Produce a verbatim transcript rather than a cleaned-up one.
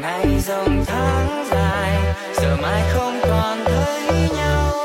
ngày dòng tháng dài giờ mai không còn thấy nhau.